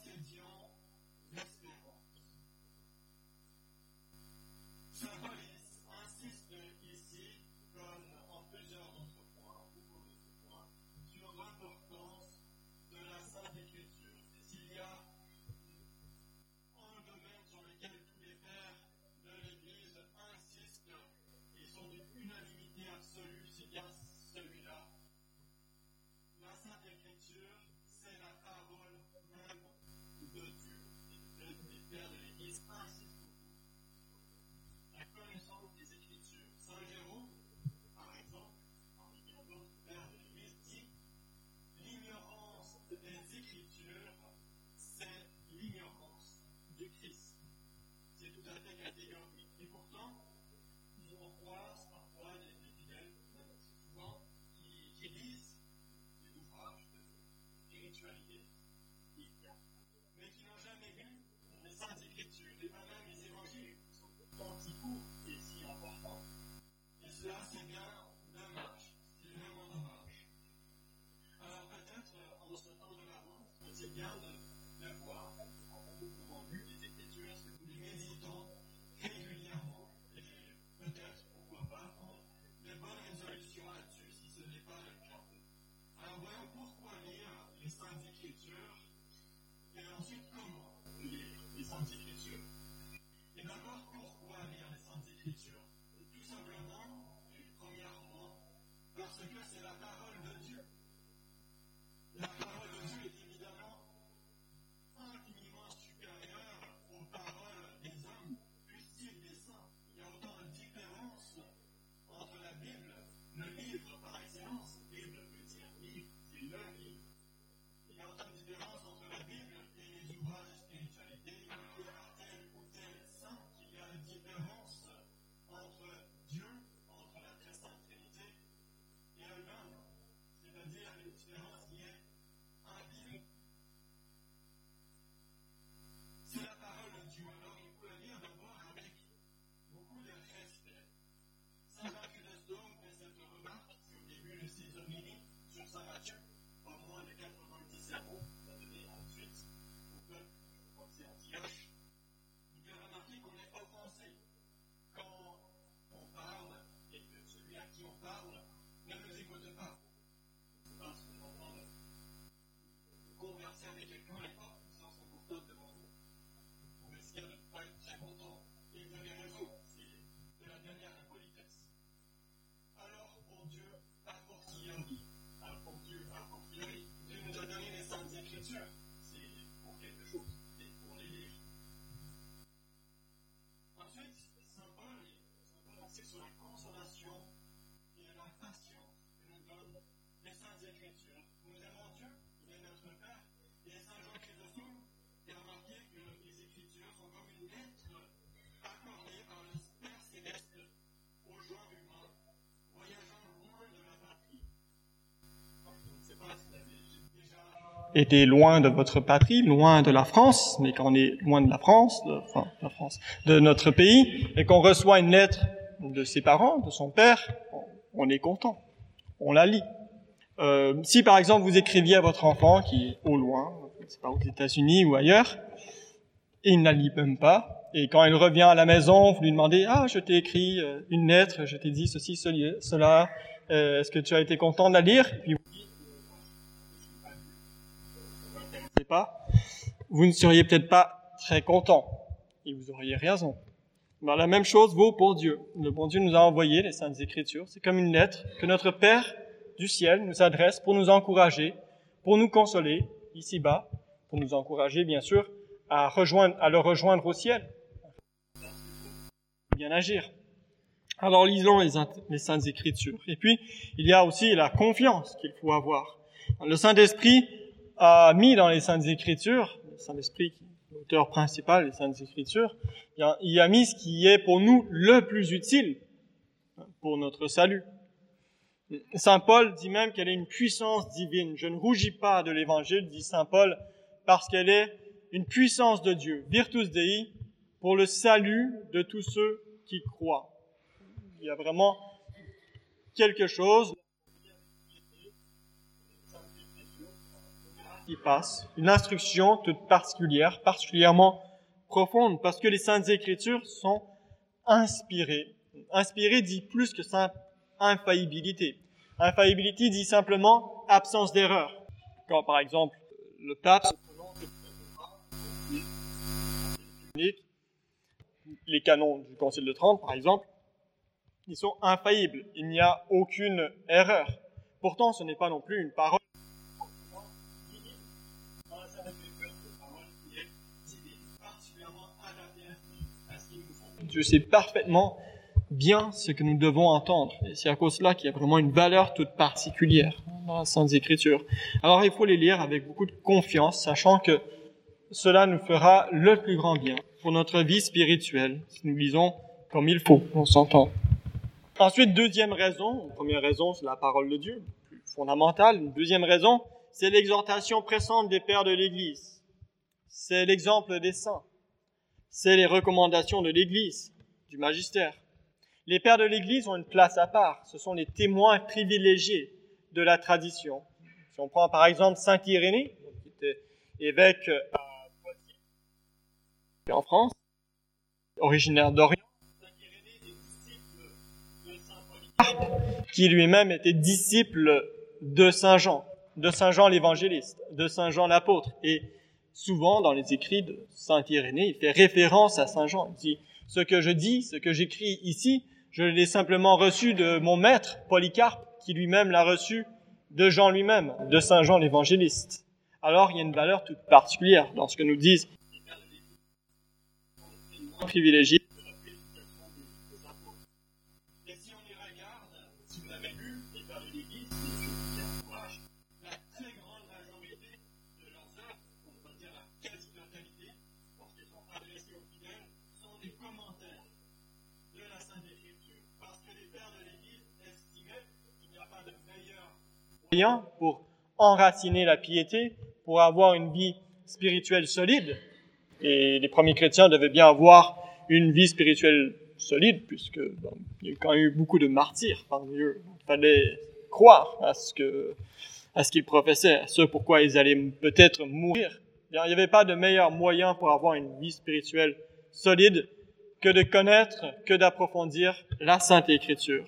possédions l'espérance. Saint Paul insiste ici, comme en plusieurs autres points, beaucoup d'autres points, sur l'importance de la Sainte Écriture. Et s'il y a un domaine sur lequel tous les pères de l'Église insistent et sont d'une unanimité absolue, c'est bien celui-là. La Sainte Écriture, c'est la parole même de Dieu. Et les pères de l'Église insistent beaucoup. La connaissance des Écritures. Saint Jérôme, par exemple, parmi bien d'autres pères de l'Église, dit l'ignorance des Écritures, c'est l'ignorance du Christ. C'est tout à fait catégorique. Et pourtant, on croise parfois des fidèles, souvent, qui lisent des ouvrages de spiritualité, mais qui n'ont jamais lu les Saintes Écritures, et pas même les Évangiles, qui sont pourtant si courts et si importants. Et cela, c'est bien dommage. C'est vraiment dommage. Alors peut-être, en ce temps de l'Avent, c'est bien de voir, quand nous avons lu les Écritures, que nous les méditons régulièrement, et peut-être, pourquoi pas, prendre de bonnes résolutions là-dessus, si ce n'est pas le cas. Alors voyons pourquoi lire les Saintes Écritures, et ensuite comment lire les Saintes Écritures. Et d'abord, pourquoi lire les Saintes Écritures? Tout simplement, et premièrement, parce que c'est la parole de Dieu. La parole de Dieu est évidemment infiniment supérieure aux paroles des hommes, fussent-ils des saints. Il y a autant de différences entre la Bible, le livre par excellence. Bible veut dire livre, c'est le livre. Il y a autant de différences entre la Bible et les ouvrages de spiritualité, et à tel ou tel saint, qu'il y a une différence entre Dieu, entre la très sainte Trinité, et l'homme, c'est-à-dire une différence qui est infime. C'est la parole de Dieu, alors il faut la lire d'abord avec beaucoup de respect. Saint Jacques Chrysostome fait cette remarque au début de ses homélies sur Saint Matthieu, pas moins de 90 sermons, il a donné ensuite au peuple, je crois que c'est Antioche. Il fait remarquer qu'on est offensé quand on parle et que celui à qui on parle ne nous écoute pas. Je ne sais pas si on entend de converser avec quelqu'un et pas, ils sont confortables devant nous. On risque de ne pas être très content. Et vous avez raison, c'est de la dernière impolitesse. Alors, pour Dieu, a fortiori, Dieu nous a donné les Saintes Écritures. C'est pour quelque chose, c'est pour les lire. Ensuite, Saint Paul insiste sur la consolation et la patience que nous donnent les Saintes Écritures. Nous aimons Dieu, il est notre Père, et Saint Jean Chrysostome a remarqué que les Écritures sont comme une lettre accordée par le Père Céleste au genre humain, voyageant loin de la patrie. Je ne sais pas si vous avez déjà été loin de votre patrie, loin de la France, mais quand on est loin de la France, de notre pays, et qu'on reçoit une lettre de ses parents, de son père, on est content, on la lit. Si par exemple vous écriviez à votre enfant qui est au loin, je ne sais pas, aux États-Unis ou ailleurs, et il ne la lit même pas, et quand il revient à la maison, vous lui demandez « Ah, je t'ai écrit une lettre, je t'ai dit ceci, cela, est-ce que tu as été content de la lire ?» Puis vous dites « Je ne sais pas », vous ne seriez peut-être pas très content, et vous auriez raison. Ben, la même chose vaut pour Dieu. Le bon Dieu nous a envoyé les Saintes Écritures. C'est comme une lettre que notre Père du ciel nous adresse pour nous encourager, pour nous consoler ici-bas, pour nous encourager, bien sûr, à le rejoindre au ciel. Bien agir. Alors, lisons les Saintes Écritures. Et puis, il y a aussi la confiance qu'il faut avoir. Le Saint-Esprit a mis dans les Saintes Écritures, le Saint-Esprit qui est l'auteur principal des Saintes Écritures, il a mis ce qui est pour nous le plus utile pour notre salut. Saint Paul dit même qu'elle est une puissance divine. Je ne rougis pas de l'Évangile, dit Saint Paul, parce qu'elle est une puissance de Dieu, Virtus Dei, pour le salut de tous ceux qui croient. Il y a vraiment quelque chose qui passe, une instruction toute particulière, particulièrement profonde, parce que les Saintes Écritures sont inspirées. Inspiré dit plus que simple infaillibilité. Infaillibilité dit simplement absence d'erreur. Quand, par exemple, le pape se prononce les canons du Concile de Trente, par exemple, ils sont infaillibles. Il n'y a aucune erreur. Pourtant, ce n'est pas non plus une parole. Dieu sait parfaitement bien ce que nous devons entendre. Et c'est à cause de cela qu'il y a vraiment une valeur toute particulière dans la Sainte Écriture. Alors il faut les lire avec beaucoup de confiance, sachant que cela nous fera le plus grand bien pour notre vie spirituelle, si nous lisons comme il faut, on s'entend. Ensuite, deuxième raison, une première raison, c'est la parole de Dieu, plus fondamentale. Une deuxième raison, c'est l'exhortation pressante des pères de l'Église. C'est l'exemple des saints. C'est les recommandations de l'Église, du magistère. Les pères de l'Église ont une place à part. Ce sont les témoins privilégiés de la tradition. Si on prend par exemple Saint Irénée, qui était évêque à Poitiers, en France, originaire d'Orient, Saint Irénée était disciple de Saint Polycarpe, qui lui-même était disciple de Saint Jean l'évangéliste, de Saint Jean l'apôtre. Et souvent, dans les écrits de Saint Irénée, il fait référence à Saint Jean. Il dit, ce que je dis, ce que j'écris ici, je l'ai simplement reçu de mon maître, Polycarpe, qui lui-même l'a reçu de Jean lui-même, de Saint Jean l'évangéliste. Alors, il y a une valeur toute particulière dans ce que nous disent les privilégiés. Et si on y regarde, si vous l'avez lu, les pères de l'Église, la très grande majorité de leurs œuvres, on va dire la quasi-totalité, parce qu'elles sont adressées aux fidèles, sont des commentaires de la Sainte Écriture. Parce que les pères de l'Église estimaient qu'il n'y a pas de meilleur moyen pour enraciner la piété, pour avoir une vie spirituelle solide. Et les premiers chrétiens devaient bien avoir une vie spirituelle solide, puisque il y a quand même eu beaucoup de martyrs parmi eux. Il fallait croire à ce qu'ils professaient, à ce pourquoi ils allaient peut-être mourir. Il n'y avait pas de meilleur moyen pour avoir une vie spirituelle solide que de connaître, que d'approfondir la Sainte Écriture.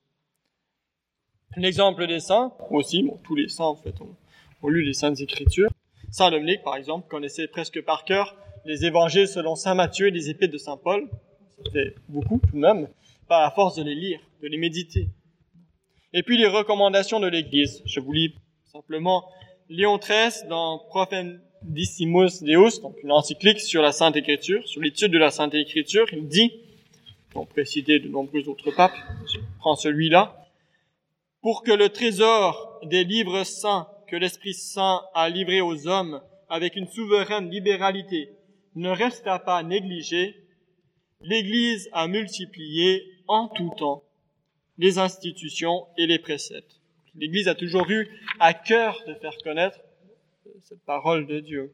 L'exemple des saints, aussi, tous les saints en fait ont lu les Saintes Écritures. Saint Dominique, par exemple, connaissait presque par cœur les évangiles selon Saint Matthieu et les épîtres de Saint Paul. C'était beaucoup tout de même, par la force de les lire, de les méditer. Et puis les recommandations de l'Église. Je vous lis simplement Léon XIII dans Profendissimus Deus, donc une encyclique sur la Sainte Écriture, sur l'étude de la Sainte Écriture. Il dit, on pourrait citer de nombreux autres papes, je prends celui-là, pour que le trésor des livres saints que l'Esprit Saint a livré aux hommes avec une souveraine libéralité ne resta pas négligé, l'Église a multiplié en tout temps les institutions et les préceptes. L'Église a toujours eu à cœur de faire connaître cette parole de Dieu.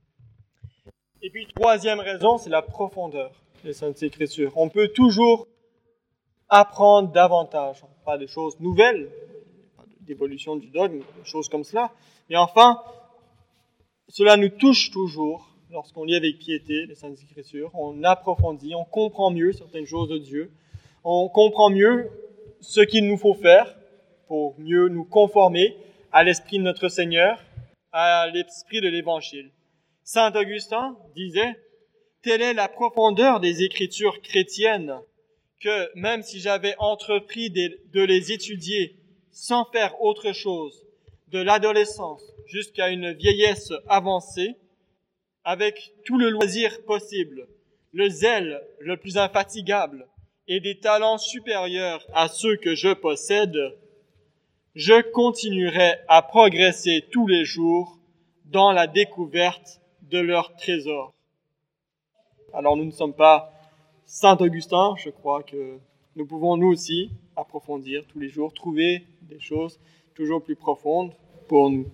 Et puis, troisième raison, c'est la profondeur des Saintes Écritures. On peut toujours apprendre davantage, pas des choses nouvelles, pas d'évolution du dogme, des choses comme cela, mais enfin, cela nous touche toujours lorsqu'on lit avec piété les Saintes Écritures. On approfondit, on comprend mieux certaines choses de Dieu, on comprend mieux ce qu'il nous faut faire pour mieux nous conformer à l'Esprit de notre Seigneur, à l'Esprit de l'Évangile. Saint Augustin disait, « Telle est la profondeur des Écritures chrétiennes que même si j'avais entrepris de les étudier sans faire autre chose, de l'adolescence jusqu'à une vieillesse avancée, avec tout le loisir possible, le zèle le plus infatigable et des talents supérieurs à ceux que je possède, je continuerai à progresser tous les jours dans la découverte de leur trésor. » Alors nous ne sommes pas Saint Augustin, je crois que nous pouvons nous aussi approfondir tous les jours, trouver des choses toujours plus profondes pour nous.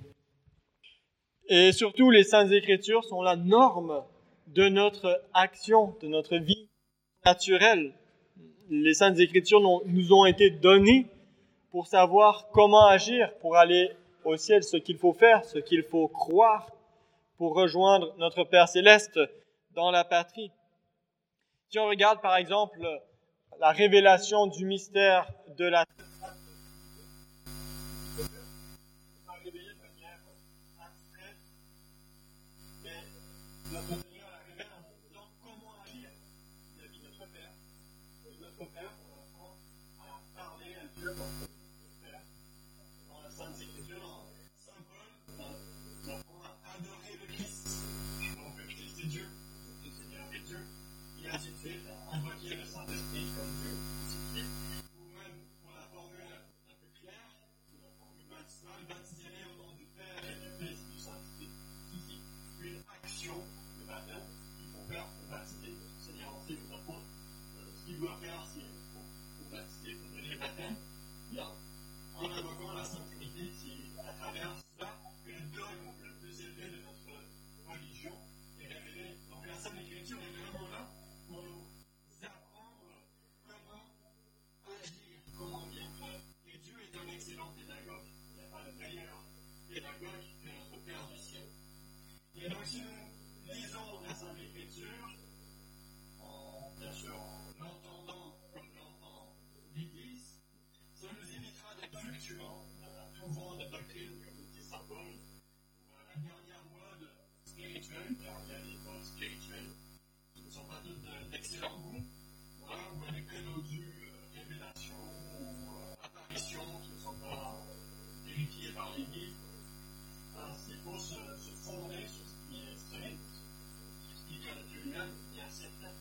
Et surtout, les Saintes Écritures sont la norme de notre action, de notre vie naturelle. Les Saintes Écritures nous ont été données pour savoir comment agir, pour aller au ciel, ce qu'il faut faire, ce qu'il faut croire pour rejoindre notre Père céleste dans la patrie. Si on regarde par exemple la révélation du mystère de la révélé de manière abstraite, mais notre Seigneur la révèle en nous disant comment agir vis-à-vis de notre Père. Et notre Père, on apprend à parler à Dieu comme notre Père. Dans la Sainte Écriture, dans Saint Paul, on apprend à adorer le Christ. Donc le Christ est Dieu, le Seigneur est Dieu. Et ainsi de suite, à invoquer le Saint-Esprit comme Dieu. Ou même pour la formule un peu claire, la formule baptismale, baptisez-les au nom du Père et du Fils et du Saint-Esprit. Ici, une action de baptême qu'il faut faire pour baptiser. Le Seigneur enseigne aux apôtres ce qu'il doit faire pour baptiser, pour donner le baptême. En invoquant la Sainte Trinité, c'est à travers cela que le dogme le plus élevé de notre religion est révélé. Donc la Sainte Écriture est vraiment là pour nous apprendre comment agir, comment bien faire. Et Dieu est un excellent pédagogue. Il n'y a pas de meilleur pédagogue que notre Père du ciel. Et donc si nous lisons la Sainte Écriture, bien sûr en l'entendant comme l'entend l'Église, ça nous évitera d'être fluctuants, tout vent de doctrine, comme dit Saint Paul, la dernière mode spirituelle, car il y a des modes spirituelles qui ne sont pas toutes d'excellent goût, ou avec préludes, révélations ou apparitions qui ne sont pas vérifiées par l'Église. Il faut se fonder sur ce qui est solide, sur ce qui vient de Dieu lui-même, qui est assez certain.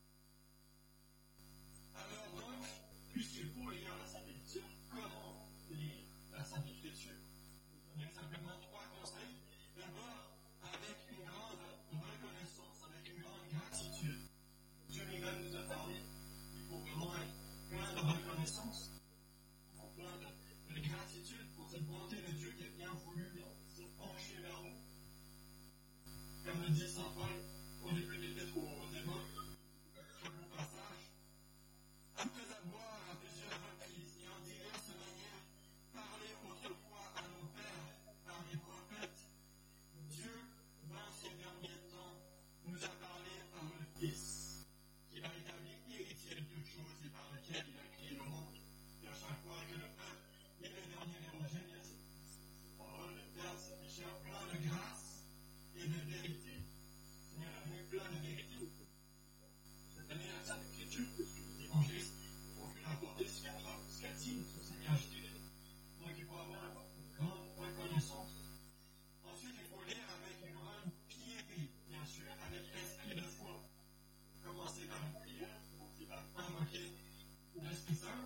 Alors donc, puisqu'il faut lire la Sainte Écriture, comment lire la Sainte Écriture? Je vais donner simplement 3 conseils. D'abord, avec une grande reconnaissance, avec une grande gratitude. Dieu lui-même nous a parlé. Il faut vraiment être plein de reconnaissance, plein de gratitude pour cette bonté de Dieu qui a bien voulu se pencher vers nous. Comme le dit Saint Paul au début de l'Épître aux Hébreux, très beau passage. Après avoir à plusieurs reprises et en diverses manières parlé autrefois à nos pères par les prophètes, Dieu, dans ces derniers temps, nous a parlé par le Fils, qui a établi héritier de toutes choses et par lequel il a créé le monde. Et à chaque fois que le peuple est le dernier érogène, il y a cette parole, le Père, c'est pécheur plein de grâce et de vérité. Le Seigneur a venu plein de vérité. Cette année, la Sainte Écriture, puisque les évangélistes ont pu rapporter ce qu'a dit notre Seigneur Jésus. Donc il faut avoir une grande reconnaissance. Ensuite, il faut lire avec une grande piété, bien sûr, avec l'esprit de foi. Commencez par une prière, commencez par invoquer l'Esprit Saint,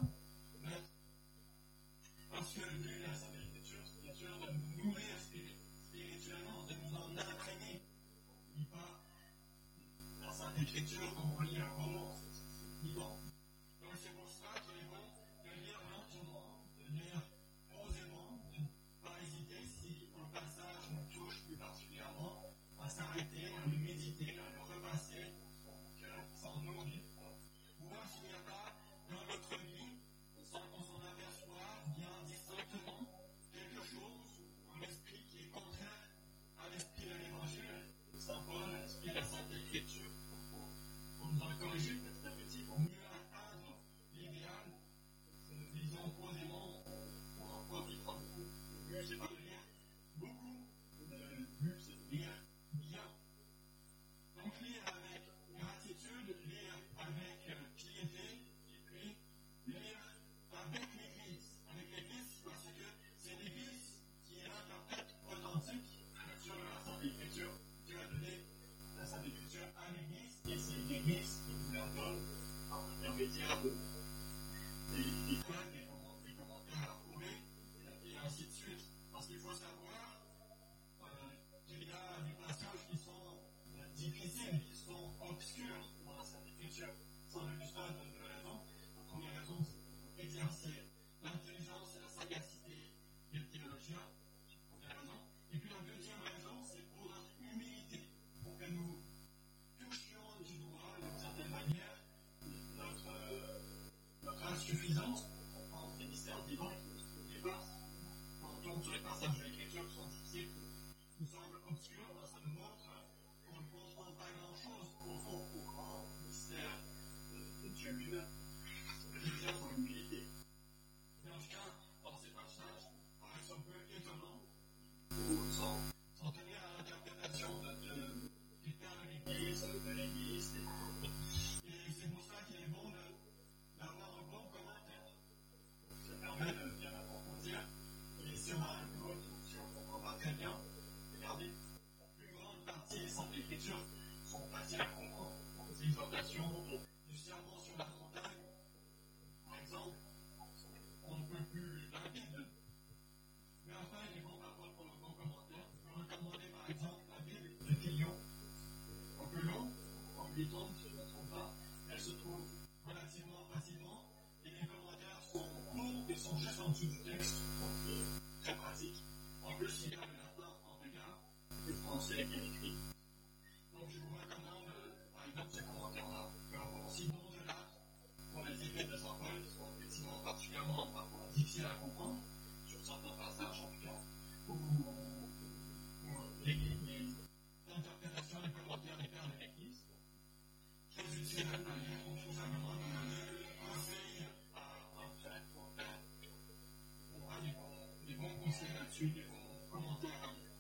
parce que le but de la Sainte Écriture, c'est bien sûr de nous nourrir spirituellement, de nous en imprégner. On ne lit pas la Sainte Écriture comme on lit un roman, c'est vivant. Donc c'est pour cela qu'il est bon de lire lentement, de lire posément, de ne pas hésiter si un passage nous touche plus particulièrement, à s'arrêter, à le méditer, à le repasser dans son cœur, sans nourrir. Voir s'il n'y a pas dans notre vie, sans qu'on s'en aperçoive, bien distinctement, quelque chose, un esprit qui est contraire à l'esprit de l'Évangile, de Saint Paul, à l'esprit de la Sainte Écriture. Pour nous en corriger petit à petit, pour mieux atteindre l'idéal, disons posément, on en profitera beaucoup. Le but, c'est pas de lire beaucoup, le but, c'est de lire bien. Donc, lire avec gratitude, lire avec piété, et puis lire avec l'Église. Avec l'Église, parce que c'est l'Église qui est l'interprète authentique sur la Sainte Écriture. Dieu a donné la Sainte Écriture à l'Église, et c'est l'Église qui nous la donne en dessous du texte, donc c'est très pratique. En plus, il y a le latin en regard, le français qui est écrit. Donc je vous recommande, par exemple, ces commentaires-là. Alors, sinon, de là, pour les effets de Saint Paul, qui sont effectivement particulièrement parfois difficiles à comprendre, sur certains passages en tout cas, ou les interprétations et commentaires des pères de l'Église. Très utile à lire, donc tout simplement, je conseille à faire pour faire. On aura des bons conseils là-dessus, des bons commentaires à lire.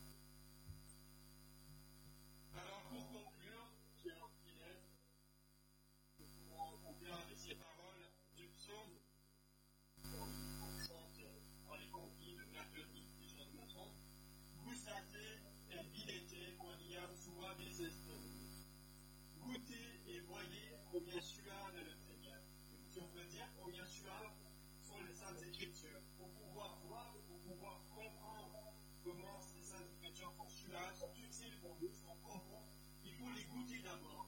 Alors, pour conclure, Pierre Pillet, nous pouvons conclure avec ces paroles du psaume qu'on chante dans les conquis de mercredi, si je ne me trompe. Gustate et videte quoniam sua desestem. Goûtez et voyez combien suave est le Seigneur. Et si on peut dire combien suave sont les Saintes Écritures. Pour pouvoir voir, pour pouvoir comprendre comment ces Saintes Écritures sont suaves, sont utiles pour nous, sont profondes, il faut les goûter d'abord.